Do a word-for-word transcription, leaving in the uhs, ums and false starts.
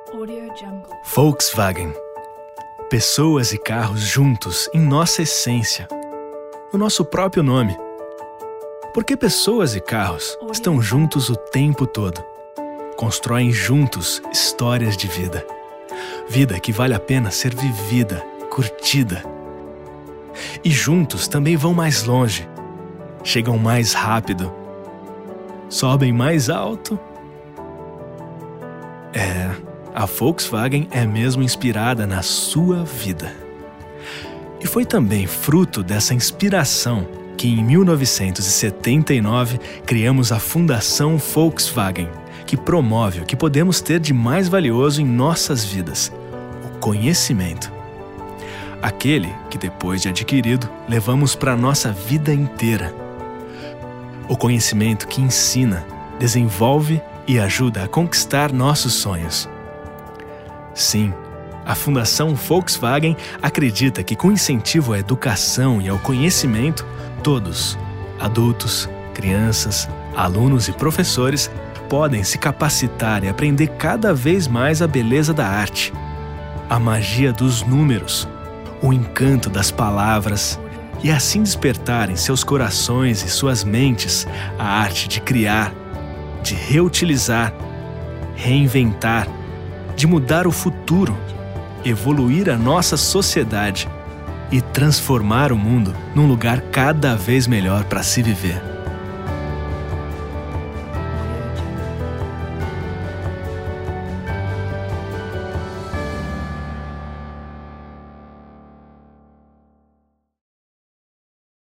Volkswagen. Pessoas e carros juntos em nossa essência, no nosso próprio nome. Porque pessoas e carros estão juntos o tempo todo. Constroem juntos histórias de vida. Vida que vale a pena ser vivida, curtida. E juntos também vão mais longe. Chegam mais rápido. Sobem mais alto. É, a Volkswagen é mesmo inspirada na sua vida. E foi também fruto dessa inspiração que em mil novecentos e setenta e nove criamos a Fundação Volkswagen, que promove o que podemos ter de mais valioso em nossas vidas, o conhecimento. Aquele que, depois de adquirido, levamos para a nossa vida inteira. O conhecimento que ensina, desenvolve e ajuda a conquistar nossos sonhos. Sim, a Fundação Volkswagen acredita que com incentivo à educação e ao conhecimento, todos, adultos, crianças, alunos e professores, podem se capacitar e aprender cada vez mais a beleza da arte, a magia dos números, o encanto das palavras e assim despertar em seus corações e suas mentes a arte de criar, de reutilizar, reinventar, de mudar o futuro, evoluir a nossa sociedade e transformar o mundo num lugar cada vez melhor para se viver.